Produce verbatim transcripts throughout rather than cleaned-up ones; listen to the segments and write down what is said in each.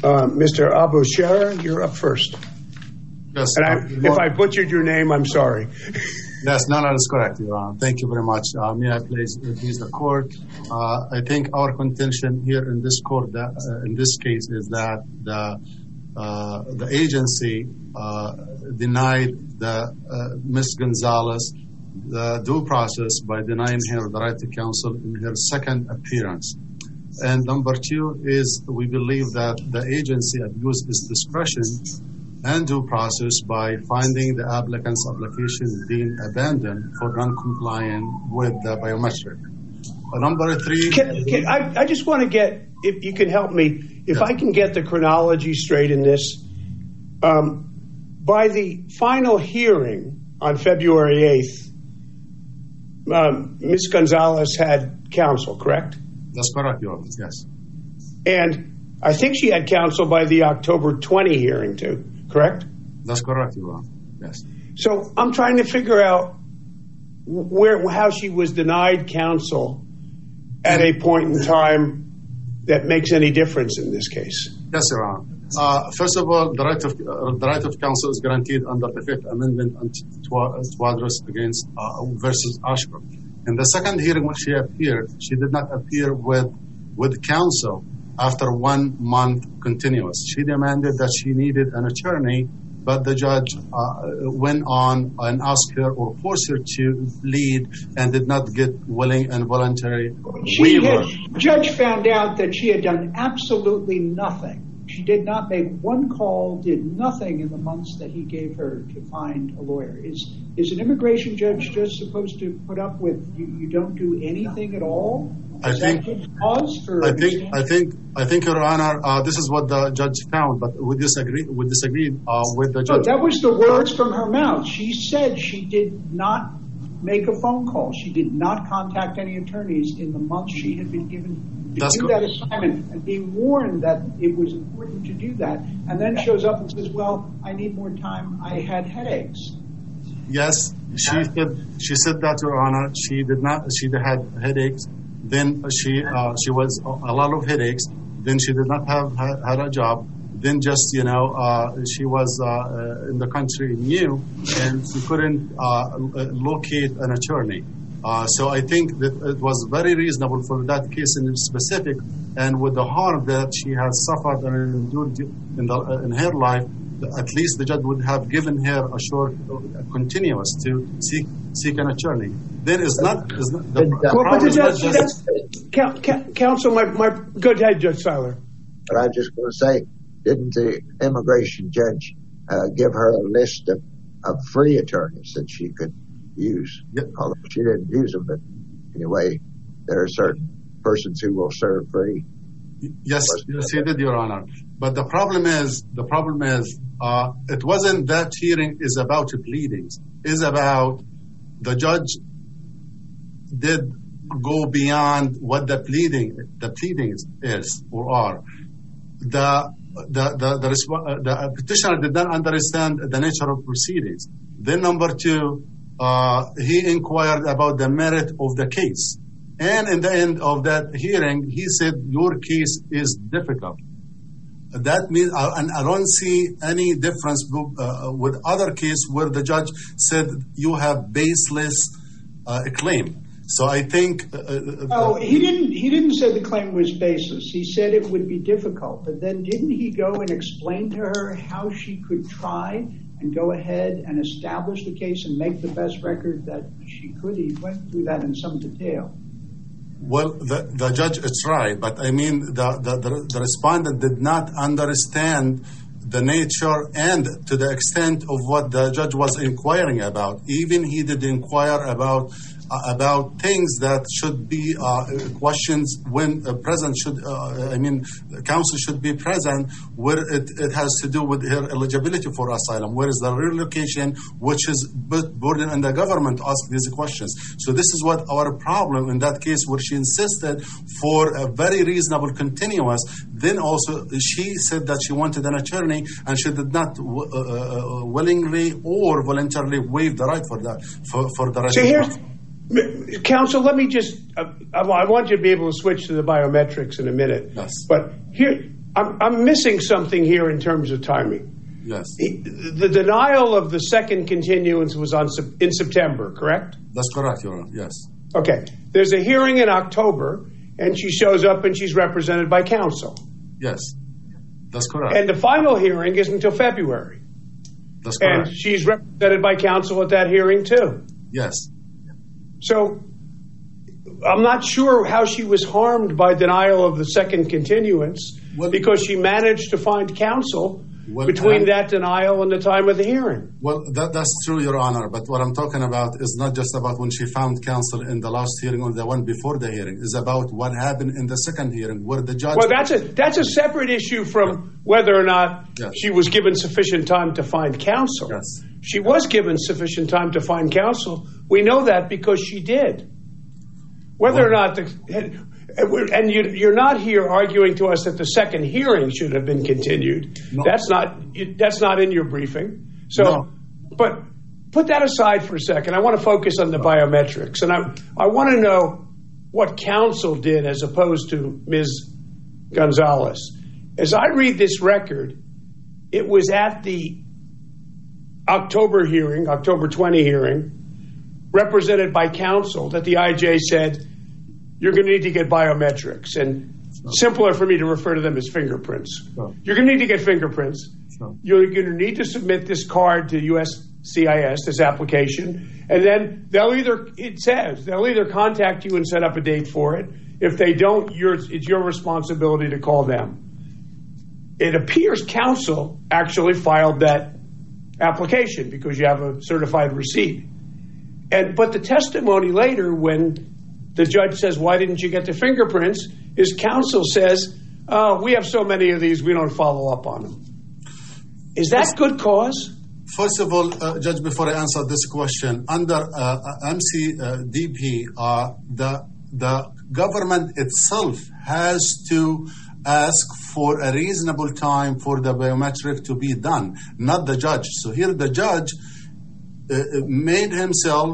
Uh, Mister Abu Shara, you're up first. Yes. And I, if I butchered your name, I'm sorry. Yes, no, that is correct, Your Honor. Thank you very much. Uh, may I please please the court? Uh, I think our contention here in this court, that, uh, in this case, is that the uh, the agency uh, denied the uh, Miz Gonzalez the due process by denying her the right to counsel in her second appearance. And number two is we believe that the agency abused its discretion and due process by finding the applicant's application being abandoned for non-compliant with the biometric. Uh, number three... Can, can, I, I just want to get, if you can help me, if yeah. I can get the chronology straight in this. Um, by the final hearing on February eighth, um, Miz Gonzalez had counsel, correct? That's correct, Your Honor, yes. And I think she had counsel by the October twentieth hearing too, correct? That's correct, Your Honor, yes. So I'm trying to figure out where how she was denied counsel at a point in time that makes any difference in this case. Yes, Your Honor. Uh, first of all, the right of uh, the right of counsel is guaranteed under the Fifth Amendment and Twadros against uh, versus Ashcroft. In the second hearing, when she appeared, she did not appear with with counsel after one month continuous. She demanded that she needed an attorney, but the judge uh, went on and asked her or forced her to plead and did not get willing and voluntary waiver. The judge found out that she had done absolutely nothing. She did not make one call, did nothing in the months that he gave her to find a lawyer. Is is an immigration judge just supposed to put up with you, you don't do anything at all? Is I think, cause for I think, I think, I think, Your Honor, uh, this is what the judge found, but we disagree, we disagreed uh, with the judge. No, that was the words from her mouth. She said she did not make a phone call. She did not contact any attorneys in the months she had been given to That's do co- that assignment and being warned that it was important to do that, and then shows up and says, well, I need more time. I had headaches. Yes, she said, she said that, Your Honor. She did not, she had headaches. Then she uh, she was a lot of headaches. Then she did not have had a job. Then just, you know, uh, she was uh, in the country new and she couldn't uh, locate an attorney. Uh, so I think that it was very reasonable for that case in specific, and with the harm that she has suffered and endured in, the, in her life, at least the judge would have given her a short uh, continuous to seek seek an attorney. Then it's not, it's not the, the well, problem but is not just... Count, count, counsel, my, my, go ahead, Judge Seiler. But I was just going to say, didn't the immigration judge uh, give her a list of, of free attorneys that she could use? Yep. Although she didn't use them, but anyway, there are certain persons who will serve free. Yes, yes, he did, Your Honor. But the problem is, the problem is, uh, it wasn't that hearing is about pleadings. It's about the judge did go beyond what the pleading, the pleadings is or are. The the the the, the petitioner did not understand the nature of proceedings. Then number two, uh, he inquired about the merit of the case. And in the end of that hearing, he said, your case is difficult. That means, uh, and I don't see any difference uh, with other cases where the judge said you have baseless uh, claim. So I think. Uh, oh, he didn't. He didn't say the claim was baseless. He said it would be difficult. But then, didn't he go and explain to her how she could try and go ahead and establish the case and make the best record that she could? He went through that in some detail. Well, the, the judge tried, but I mean, the, the, the, the respondent did not understand the nature and to the extent of what the judge was inquiring about. Even he did inquire about uh, about things that should be uh, questions when uh, present should, uh, I mean, counsel should be present, where it, it has to do with her eligibility for asylum, where is the relocation, which is burden on the government to ask these questions. So this is what our problem in that case, where she insisted for a very reasonable continuous. Then also she said that she wanted an attorney, and she did not w- uh, uh, willingly or voluntarily waive the right for that, for, for the rest so of here's, the Counsel, let me just, uh, I want you to be able to switch to the biometrics in a minute. Yes. But here, I'm, I'm missing something here in terms of timing. Yes. The denial of the second continuance was on in September, correct? That's correct, Your Honor. Yes. Okay. There's a hearing in October, and she shows up and she's represented by counsel. Yes. That's correct. And the final hearing is until February. That's correct. And she's represented by counsel at that hearing, too. Yes. So I'm not sure how she was harmed by denial of the second continuance well, because she managed to find counsel well, between um, that denial and the time of the hearing. Well, that, that's true, Your Honor. But what I'm talking about is not just about when she found counsel in the last hearing or the one before the hearing. It's about what happened in the second hearing where the judge... Well, that's a, that's a separate issue from whether or not yes. she was given sufficient time to find counsel. Yes. She was given sufficient time to find counsel. We know that because she did. Whether or not the... And you, you're not here arguing to us that the second hearing should have been continued. No. That's not that's not in your briefing. So, no. But put that aside for a second. I want to focus on the biometrics. And I, I want to know what counsel did as opposed to Miz Gonzalez. As I read this record, it was at the October hearing, October twentieth hearing, represented by counsel, that the I J said, you're going to need to get biometrics. And no. simpler for me to refer to them as fingerprints. No. You're going to need to get fingerprints. No. You're going to need to submit this card to U S C I S, this application. And then they'll either, it says, they'll either contact you and set up a date for it. If they don't, you're, it's your responsibility to call them. It appears counsel actually filed that application because you have a certified receipt. And but the testimony later, when the judge says, why didn't you get the fingerprints? His counsel says, oh, we have so many of these, we don't follow up on them. Is that good cause? First of all, uh, Judge, before I answer this question, under uh, M C D P, uh, the, the government itself has to ask for a reasonable time for the biometric to be done, not the judge. So here the judge uh, made himself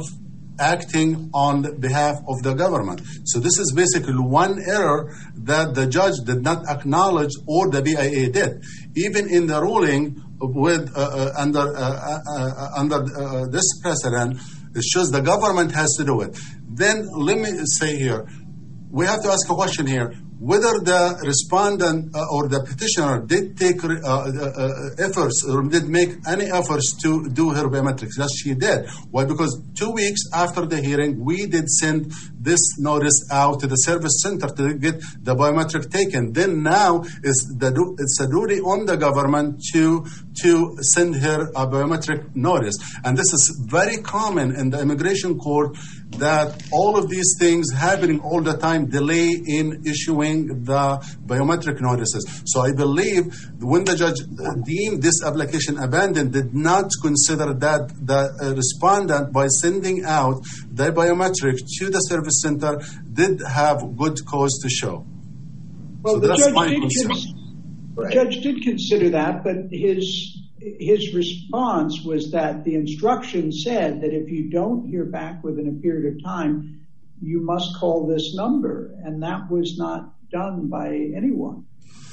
acting on behalf of the government. So this is basically one error that the judge did not acknowledge or the B I A did. Even in the ruling with uh, uh, under uh, uh, uh, under uh, this precedent, it shows the government has to do it. Then let me say here, we have to ask a question here. Whether the respondent uh, or the petitioner did take uh, uh, efforts or did make any efforts to do her biometrics. Yes, she did. Why? Because two weeks after the hearing, we did send this notice out to the service center to get the biometric taken. Then now it's, the, it's a duty on the government to, to send her a biometric notice. And this is very common in the immigration court, that all of these things happening all the time, delay in issuing the biometric notices. So I believe when the judge deemed this application abandoned, did not consider that the uh, respondent, by sending out the biometric to the service center, did have good cause to show. Well, so the, that's judge my did concern. cons- the judge did consider that, but his his response was that the instruction said that if you don't hear back within a period of time, you must call this number, and that was not done by anyone.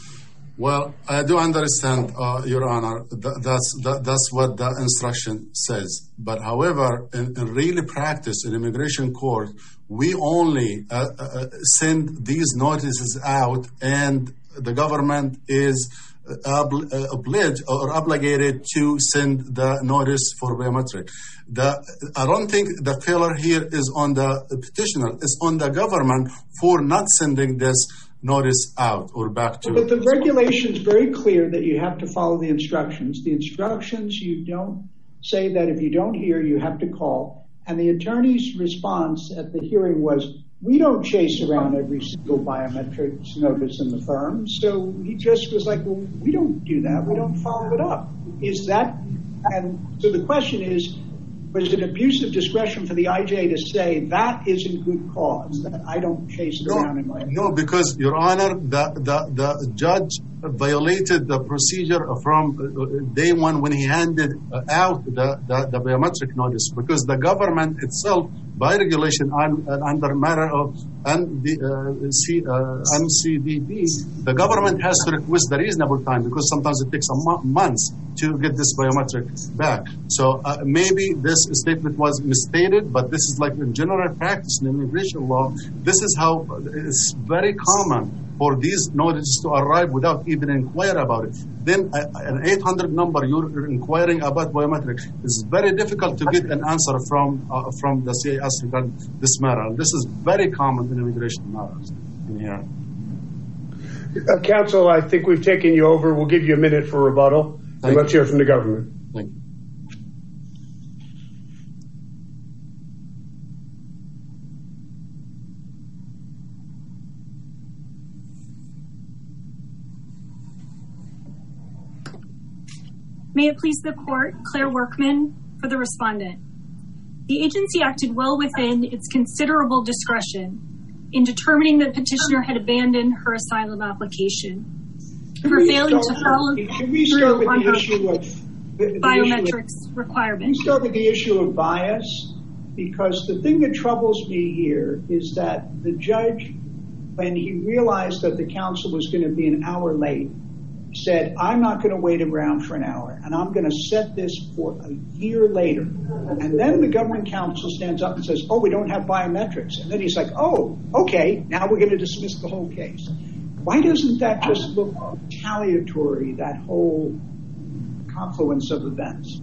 Well, I do understand, uh, Your Honor. Th- that's that, that's what the instruction says. But however, in, in really practice in immigration court, we only uh, uh, send these notices out, and the government is Obli- uh, obliged or obligated to send the notice for biometric. The, I don't think the failure here is on the petitioner, it's on the government for not sending this notice out or back to... But the regulation is very clear that you have to follow the instructions. The instructions, you don't say that if you don't hear, you have to call. And the attorney's response at the hearing was, we don't chase around every single biometrics notice in the firm. So he just was like, well, we don't do that. We don't follow it up. Is that, and so the question is, was it abuse of discretion for the I J to say that isn't good cause, that I don't chase it no, around in my No, because, Your Honor, the, the, the judge violated the procedure from day one when he handed out the, the, the biometric notice, because the government itself by regulation and, and under matter of M D, uh, C, uh, M C D P, the government has to request the reasonable time because sometimes it takes a mo- months to get this biometric back. So uh, maybe this statement was misstated, but this is like in general practice in immigration law. This is how it's very common for these notices to arrive without even inquire about it. Then uh, an eight hundred number you're inquiring about biometrics. It's very difficult to get an answer from uh, from the C I S regarding this matter. This is very common in immigration matters in here. Uh, Counsel, I think we've taken you over. We'll give you a minute for rebuttal. Thank and let's you. hear from the government. Thank you. May it please the court, Claire Workman for the respondent. The agency acted well within its considerable discretion in determining that petitioner had abandoned her asylum application for failing to follow through on her biometrics requirements. Can we start with the issue of bias? Because the thing that troubles me here is that the judge, when he realized that the counsel was going to be an hour late, said, I'm not going to wait around for an hour, and I'm going to set this for a year later. And then the government counsel stands up and says, oh, we don't have biometrics. And then he's like, oh, okay, now we're going to dismiss the whole case. Why doesn't that just look retaliatory, that whole confluence of events?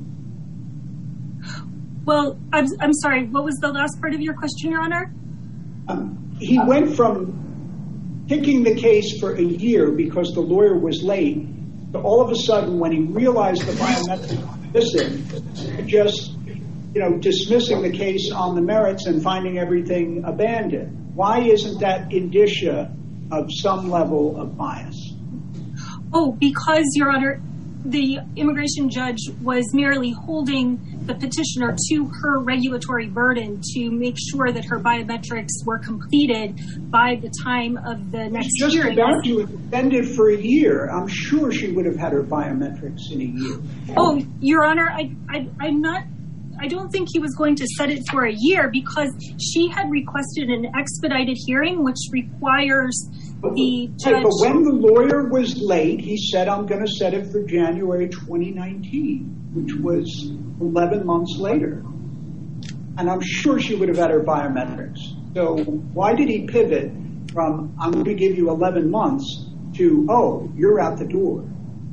Well, I'm, I'm sorry, what was the last part of your question, Your Honor? Um, he went from picking the case for a year because the lawyer was late, but all of a sudden when he realized the biometric was missing, just, you know, dismissing the case on the merits and finding everything abandoned. Why isn't that indicia of some level of bias? Oh, because, Your Honor, the immigration judge was merely holding the petitioner to her regulatory burden to make sure that her biometrics were completed by the time of the next Just hearing. Just about to extend it for a year. I'm sure she would have had her biometrics in a year. Oh, Your Honor, I, I, I'm not, I don't think he was going to set it for a year because she had requested an expedited hearing, which requires the judge. But when the lawyer was late, he said, I'm going to set it for January twenty nineteen, which was eleven months later. And I'm sure she would have had her biometrics. So why did he pivot from, I'm going to give you eleven months to, oh, you're out the door?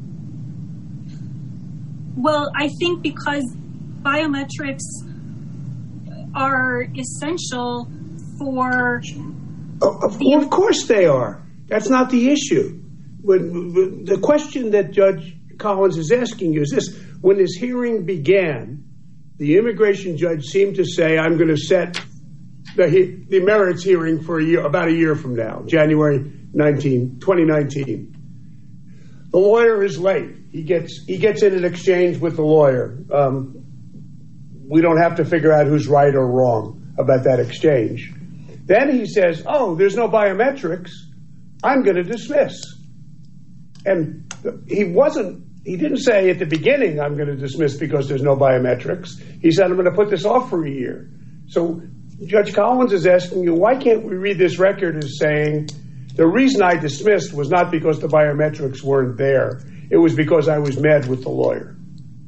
Well, I think because biometrics are essential for... Of, of, of course they are. That's not the issue. When, the question that Judge Collins is asking you is this. When this hearing began, the immigration judge seemed to say, I'm going to set the, the merits hearing for a year, about a year from now, January nineteenth, twenty nineteen. The lawyer is late. He gets he gets in an exchange with the lawyer. Um, we don't have to figure out who's right or wrong about that exchange. Then he says, oh, there's no biometrics. I'm going to dismiss. And he wasn't, he didn't say at the beginning, I'm going to dismiss because there's no biometrics. He said, I'm going to put this off for a year. So Judge Collins is asking you, why can't we read this record as saying, the reason I dismissed was not because the biometrics weren't there. It was because I was mad with the lawyer.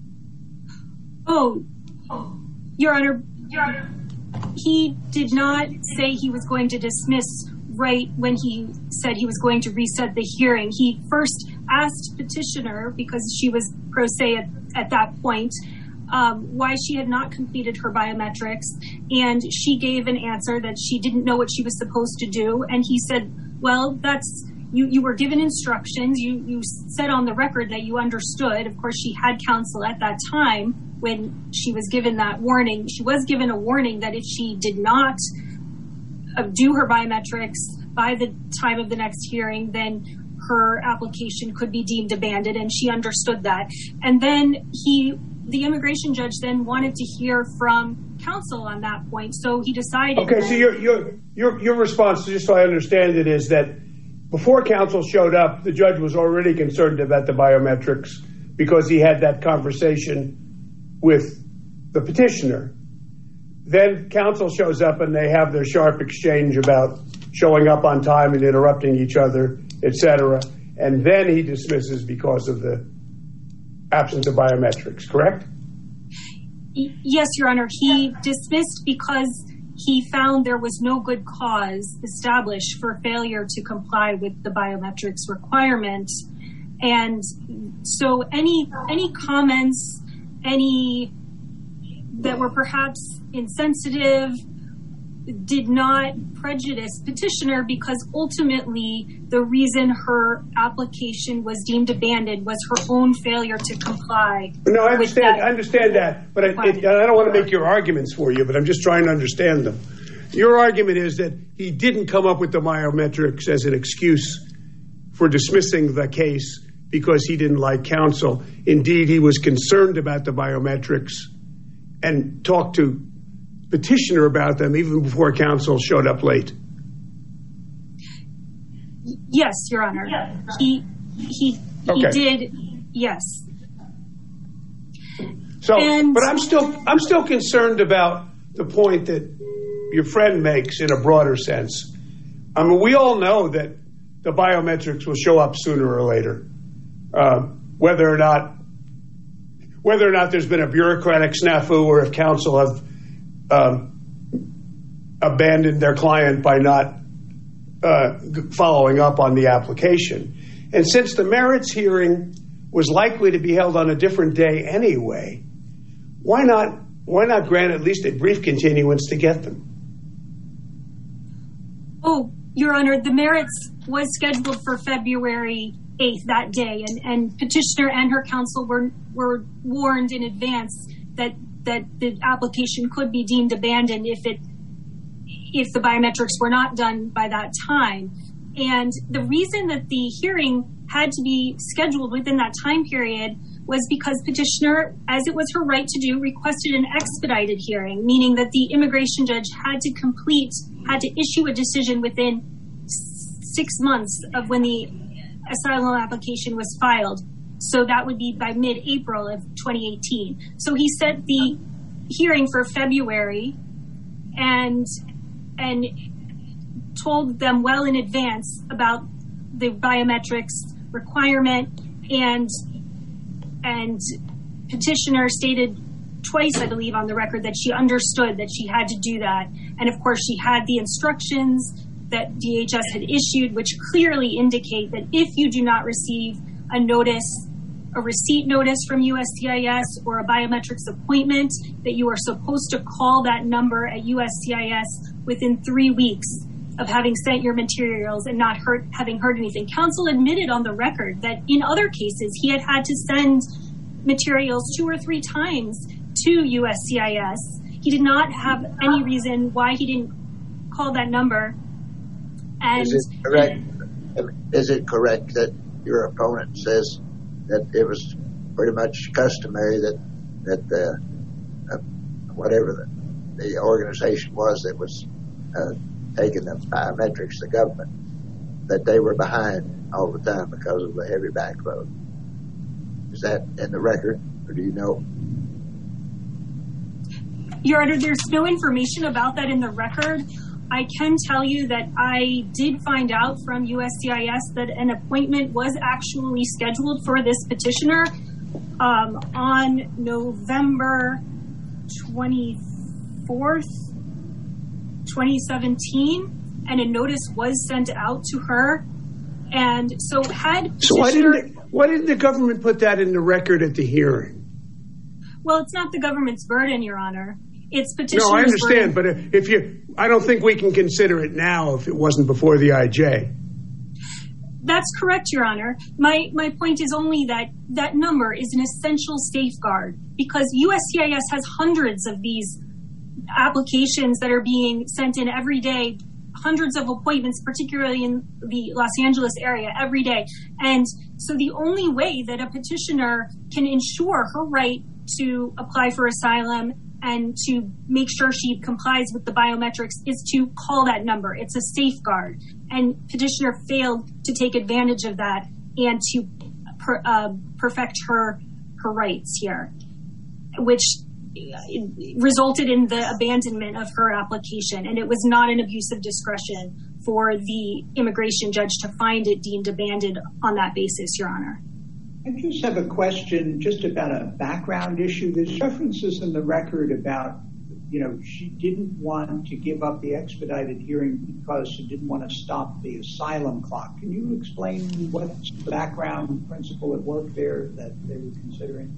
Oh, Your Honor, Your Honor. He did not say he was going to dismiss right when he said he was going to reset the hearing. He first asked petitioner, because she was pro se at, at that point, um, why she had not completed her biometrics. And she gave an answer that she didn't know what she was supposed to do. And he said, well, that's, you, you were given instructions. You, you said on the record that you understood. Of course, she had counsel at that time when she was given that warning. She was given a warning that if she did not uh, do her biometrics by the time of the next hearing, then her application could be deemed abandoned, and she understood that. And then he, the immigration judge then wanted to hear from counsel on that point, so he decided. Okay, so your your your your response, just so I understand it, is that before counsel showed up, the judge was already concerned about the biometrics because he had that conversation with the petitioner. then counsel shows up and they have their sharp exchange about showing up on time and interrupting each other, et cetera. And then he dismisses because of the absence of biometrics, correct? Yes, Your Honor. He dismissed because he found there was no good cause established for failure to comply with the biometrics requirement. And so any any comments, any that were perhaps insensitive, did not prejudice petitioner, because ultimately the reason her application was deemed abandoned was her own failure to comply. No, I understand. I understand that, but I, it, I don't want to make your arguments for you, but I'm just trying to understand them. Your argument is that he didn't come up with the biometrics as an excuse for dismissing the case because he didn't like counsel. Indeed, he was concerned about the biometrics and talked to petitioner about them even before counsel showed up late. Yes, Your Honor. Yes. He he he okay. did. Yes. So, and, but I'm still I'm still concerned about the point that your friend makes in a broader sense. I mean, we all know that the biometrics will show up sooner or later, uh, whether or not whether or not there's been a bureaucratic snafu or if counsel have Um, abandoned their client by not uh, following up on the application. And since the merits hearing was likely to be held on a different day anyway, why not why not grant at least a brief continuance to get them? Oh, Your Honor, the merits was scheduled for February eighth that day, and, and petitioner and her counsel were were warned in advance that that the application could be deemed abandoned if it if the biometrics were not done by that time. And the reason that the hearing had to be scheduled within that time period was because petitioner, as it was her right to do, requested an expedited hearing, meaning that the immigration judge had to complete, had to issue a decision within six months of when the asylum application was filed. So that would be by mid-April of twenty eighteen. So he set the hearing for February and and told them well in advance about the biometrics requirement, and and petitioner stated twice, I believe, on the record that she understood that she had to do that. And of course, she had the instructions that D H S had issued, which clearly indicate that if you do not receive a notice, a receipt notice from U S C I S or a biometrics appointment, that you are supposed to call that number at U S C I S within three weeks of having sent your materials and not heard, having heard anything. Counsel admitted on the record that in other cases he had had to send materials two or three times to U S C I S. He did not have any reason why he didn't call that number. And is it correct? Is it correct that your opponent says that it was pretty much customary that that the uh, whatever the, the organization was that was uh, taking the biometrics, the government, that they were behind all the time because of the heavy backload? Is that in the record, or do you know? Your Honor, there's no information about that in the record. I can tell you that I did find out from U S C I S that an appointment was actually scheduled for this petitioner um, on November twenty-fourth, twenty seventeen, and a notice was sent out to her. And so had so why didn't they, why didn't the government put that in the record at the hearing? Well, it's not the government's burden, Your Honor. It's petitioner's No, I understand, burden. but if you, I don't think we can consider it now if it wasn't before the I J. That's correct, Your Honor. My my point is only that that number is an essential safeguard, because U S C I S has hundreds of these applications that are being sent in every day, hundreds of appointments, particularly in the Los Angeles area, every day. And so the only way that a petitioner can ensure her right to apply for asylum and to make sure she complies with the biometrics is to call that number. It's a safeguard. And petitioner failed to take advantage of that and to per, uh, perfect her her rights here, which resulted in the abandonment of her application, and it was not an abuse of discretion for the immigration judge to find it deemed abandoned on that basis, Your Honor. I just have a question just about a background issue. There's references in the record about, you know, she didn't want to give up the expedited hearing because she didn't want to stop the asylum clock. Can you explain what background principle at work there that they were considering?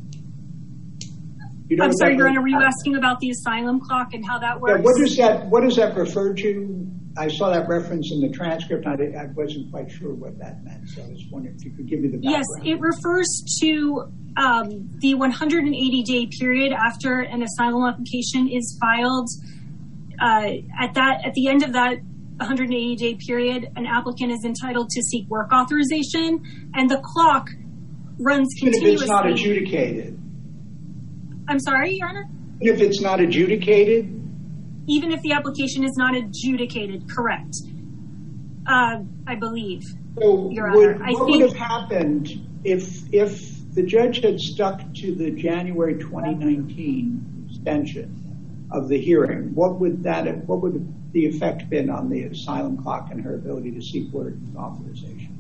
You know, I'm sorry, Your Honor, were you asking about the asylum clock and how that works? Yeah, what does that, what does that refer to? I saw that reference in the transcript. I, I wasn't quite sure what that meant, so I was wondering if you could give me the background. Yes, it refers to um, the one hundred eighty day period after an asylum application is filed. Uh, at that, at the end of that one hundred eighty day period, an applicant is entitled to seek work authorization, and the clock runs continuously. Even if it's not adjudicated. I'm sorry, Your Honor? Even if it's not adjudicated? Even if the application is not adjudicated, correct. Uh, I believe, so Your would, Honor. I what think, would have happened if if the judge had stuck to the January twenty nineteen extension of the hearing? What would that have, what would the effect been on the asylum clock and her ability to seek work authorization?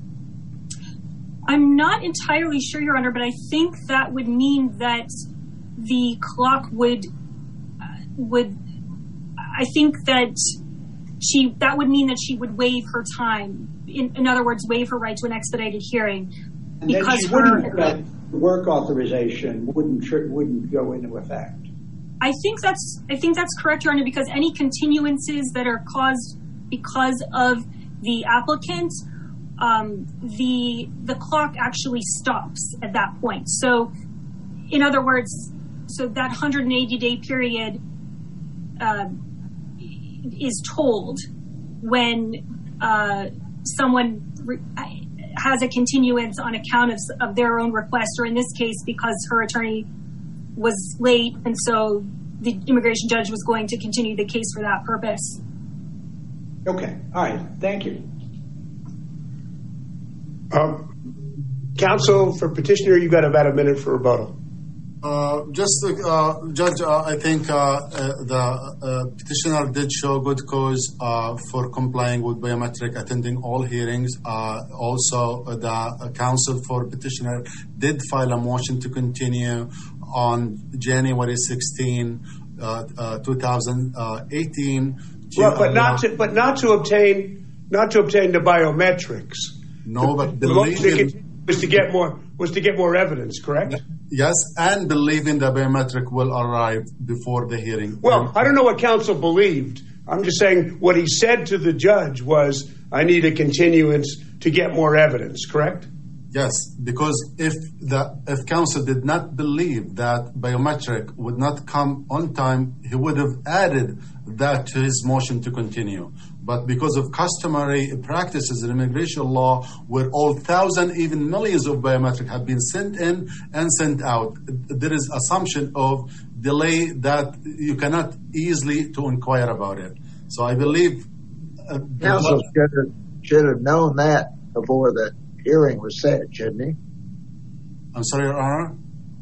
I'm not entirely sure, Your Honor, but I think that would mean that the clock would uh, would. I think that she that would mean that she would waive her time. In, in other words, waive her right to an expedited hearing, and because then she her wouldn't, that work authorization wouldn't wouldn't go into effect. I think that's I think that's correct, Your Honor, because any continuances that are caused because of the applicant, um, the the clock actually stops at that point. So, in other words, so that one hundred eighty day period uh, is told when uh, someone re- has a continuance on account of, of their own request, or in this case, because her attorney was late, and so the immigration judge was going to continue the case for that purpose. Okay. All right. Thank you. Um, counsel for petitioner, you've got about a minute for rebuttal. Uh, just, uh, Judge, uh, I think uh, uh, the uh, petitioner did show good cause uh, for complying with biometric, attending all hearings. Uh, also, uh, the uh, counsel for petitioner did file a motion to continue on January sixteenth, uh, uh, twenty eighteen. To well, but allow- not to, but not to obtain, not to obtain the biometrics. No, but the motion to believing- continue was to get more was to get more evidence, correct? Yes, and believing the biometric will arrive before the hearing. Well, I don't know what counsel believed. I'm just saying what he said to the judge was, I need a continuance to get more evidence, correct? Yes, because if the if counsel did not believe that biometric would not come on time, he would have added that to his motion to continue. But because of customary practices in immigration law, where all thousand, even millions of biometric have been sent in and sent out, there is assumption of delay that you cannot easily to inquire about it. So I believe uh, counsel should have, should have known that before the hearing was set, shouldn't he? I'm sorry, Your Honor?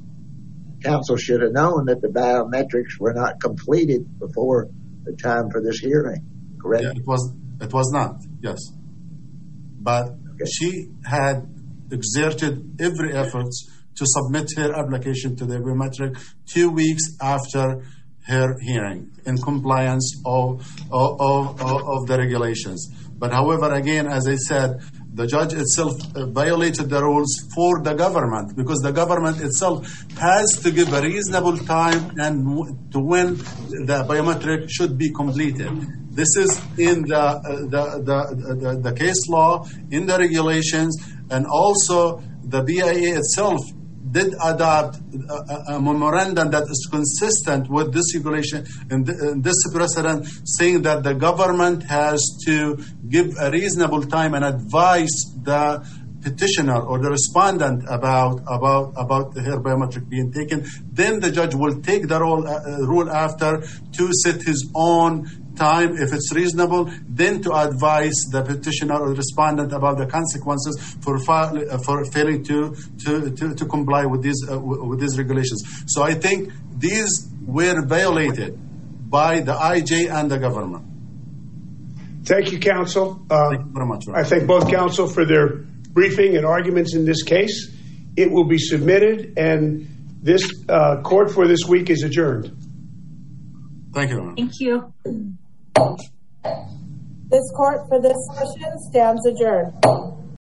Counsel should have known that the biometrics were not completed before the time for this hearing, correct? Yeah, it was it was not, yes. But Okay. she had exerted every effort to submit her application to the biometric two weeks after her hearing in compliance of, of, of, of the regulations. But however, again, as I said, the judge itself violated the rules for the government, because the government itself has to give a reasonable time and to when the biometric should be completed. This is in the, uh, the, the, the, the case law, in the regulations, and also the B I A itself did adopt a, a memorandum that is consistent with this regulation and this precedent, saying that the government has to give a reasonable time and advise the petitioner or the respondent about about about her biometric being taken. Then the judge will take the role, uh, rule after to set his own time, if it's reasonable, then to advise the petitioner or the respondent about the consequences for fa- for failing to to, to, to comply with these uh, with these regulations. So I think these were violated by the I J and the government. Thank you, counsel. Uh, Thank you very much. I thank both counsel for their briefing and arguments in this case. It will be submitted, and this uh, court for this week is adjourned. Thank you. Thank you. This court for this session stands adjourned.